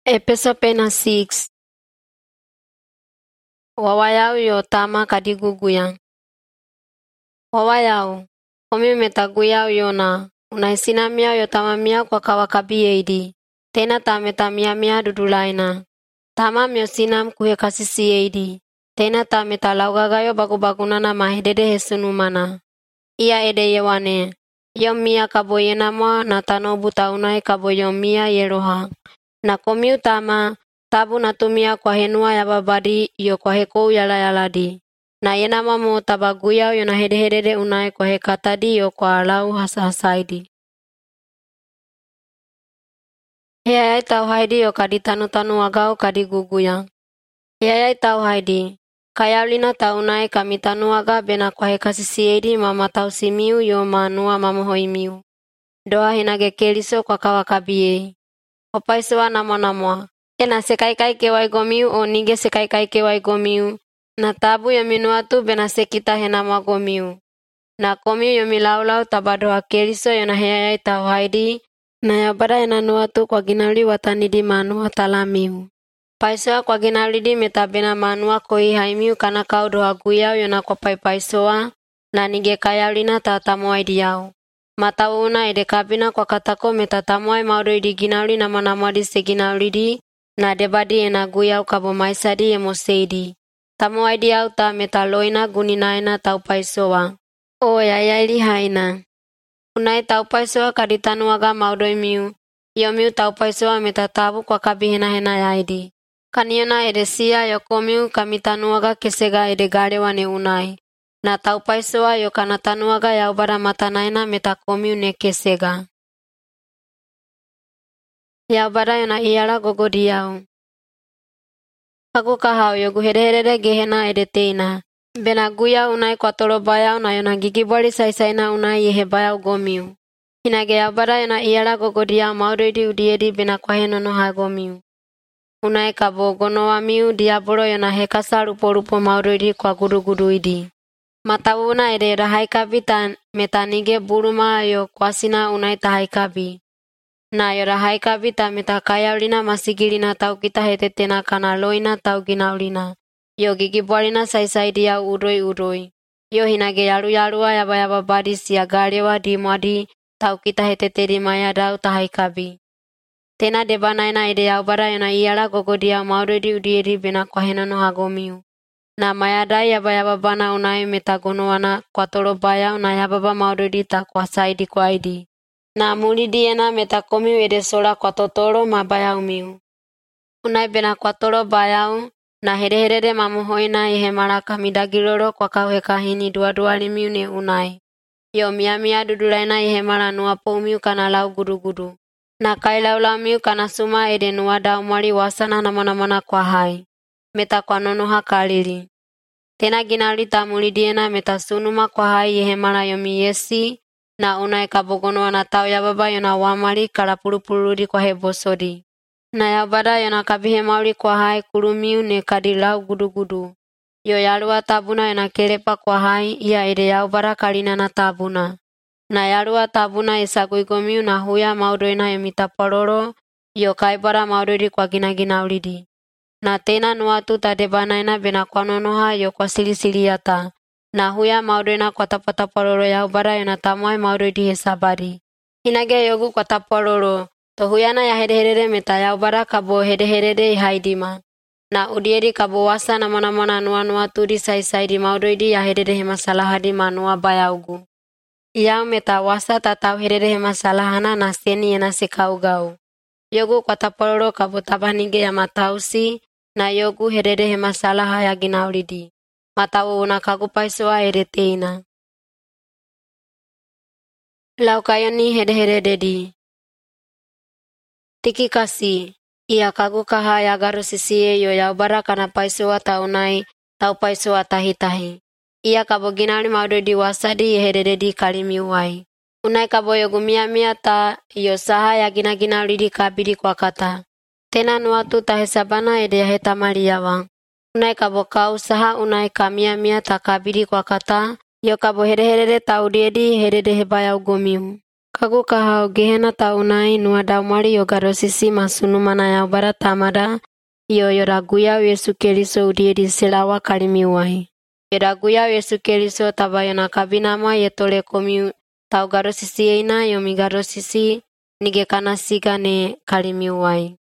Episode pena 6. Wawayau yo tama kadiguguyan. Wawayau, komi metaguyau yo na, unaisinamia yo tamamia kwa kawakabiyeidi. Tena tametamia dudulaina. Tama myo sinam kuhe kasisiyeidi. Tena tametalaugaga bagubagunana mahedede hesunumana. Ia ede yewane. Yo mia kaboyenama na tanobu taunai kaboyomia yeroha. Na komi utama tabu natumia kwa henua ya babadi yo kwa hekou yala-yaladi. Na yenama mo tabaguya yo na hedehedede unai kwa hekatadi yo kwa alau hasaidi. Heayai tau haidi yo kaditanu-tanu wagau kadiguguya. Heayai tau haidi. Kayaulina taunai kamitanu waga bena kwa hekasisiedi mama tau simiu yo manua mamohoimiu. Doa hinage keliso kwa kawakabiye. Opaiswa namo-namoa. Ena sekai-kai kewai gomiu o nige sekai-kai kewai gomiu. Na tabu yo minuatu bena sekita henama gomiu. Na komiu yo milau-lau tabadoa keliso yo na heayai tau haidi. Na yabada ena nuatu kwa ginauli watanidi manua talamiu. Paisoa kwa ginaulidi metabena manua koi haimiu kana kau doa guyau yo na kwa paisoa. Na nige kayaulina tatamuai diau. Matauna ede kabina kwa katako metatamuai maudoidi ginauli nama-namadi seginaulidi. Na debadi ena guyau kabo maisadi emoseidi. Tamuai diau ta metaloina guninaina tau paisoa. O yayaili haina. Unai tau paisoa kaditanu waga maudoimiu. Yomiu tau paisoa metatabu kwa kabihena-hena yaidi. Kaniona ede sia yokomiu kamitanu waga kesega ede garewane unai. Na tau paisoa yo kanatanu waga yaubara matanaina metakomiu ne kesega. Yaubara yo na iyala gogodiau. Kagu kahau yo guhede-hedede gehena ede teina. Bena guya unai kwa tolo bayau na yo na gigiboli sai-saina unai yehe bayau gomiu. Hinage yaubara yo na iyala gogodiau maudoidi udiedi bena kwa henono hagomiu. Unai kabo gonowamiu diabolo yo na hekasa rupo-rupo maudoidi kwa gudu-guduidi. Matawuna ede rahaikabi metanige buruma yo kwasina unai tahaikabi. Na yo rahaikabi ta metakayaulina masigilina tau kita hetetena kana loina tau ginaulina. Yo gigibwalina sai-sai dia udoi-udoi. Yo hinage yalu-yalua yaba-yaba badi siya garewa di mwadi tau kita hetetedi maya dau tahaikabi. Tena debanaina ede yaubara yo na iyala gogodia maudoidi udiedi bena kwa henono hagomiu. Na mayadai yaba-yaba bana unai metagonowana kwa tolo bayau na yababa maudoidi ta kwa saidi kwa idi. Na mulidi ena metakomiu ede sola kwa totoro mabayau miu. Unai bena kwa tolo bayau na hede-hedede mamuhoina ihe maraka midagilolo kwa kauheka hini dua-duali miu ne unai. Yo mia-mia dudulaina ihe mara nuapo miu kana lau gudu-gudu. Na kailau-lau miu kana suma ede nuadau mwali wasana nama-namana kwa hai. Meta kwa nonoha kalili. Tena ginauli tamulidiena meta sunuma kwa hai yehe mara yomi yesi. Na unai kabogono wana tau yababa yona wamali kalapulupuludi kwa hebosodi. Na yabada yona kabihe mauli kwa hai kulumiu ne kadilau gudu-gudu. Yo yalua tabuna yona kelepa kwa hai ia ede yaubara kalina na tabuna. Na yalua tabuna esaguigomiu na huya maudoina yomita pololo. Yo kaibara maudodi kwa gina-ginaulidi. Na tena nuatu tadebanaina bena kwa nonoha yo kwa sili-siliata. Na huya maudoina kwa tapololo yaubara yona tamuai maudodi hesabari. Hinage yogu kwa tapololo. To huyana ya hede-hedede meta yaubara kabo hede-hedede haidima. Na udiedi kabo wasa nama-namana nuatu di sai-saidi maudodi ya hedede hemasalahadi manua bayaugu. Iau meta wasa tatau hedede hemasalahana na seni yena sekaugau. Yogu kwa tapololo kabo tabanige ya matausi. Na yogu hedede hemasalaha ya ginaulidi. Matawu unakagu paisoa edeteina. Laukayoni hede-hededi. Tiki kasi. Ia kagu kaha ya garu sisie yo yaubara kana paisoa taunai. Tau paisoa tahi-tahi. Ia kabo ginauli maudodi wasadi hedededi kalimiuai. Unai kabo yogu mia-mia ta yo saha ya gina-ginaulidi kabidi kwa kata. Tena nuatu tahesabana ede ya hetamaliawa. Unai kabo kau saha unai kamia-mia takabidi kwa kata. Yo kabo hede-hedede taudiedi hedede hebayau gomiu. Kagu kahau gehena taunai nua daumari yogaro sisi masunu manaya bara tamada iyo yoraguya Yesu Keriso udiedi selawa kalimiwai. Yoraguya Yesu Keriso tabayona kabinama yetole komi tau garo sisi eina yomi garo sisi nige kana sigane kalimiwai.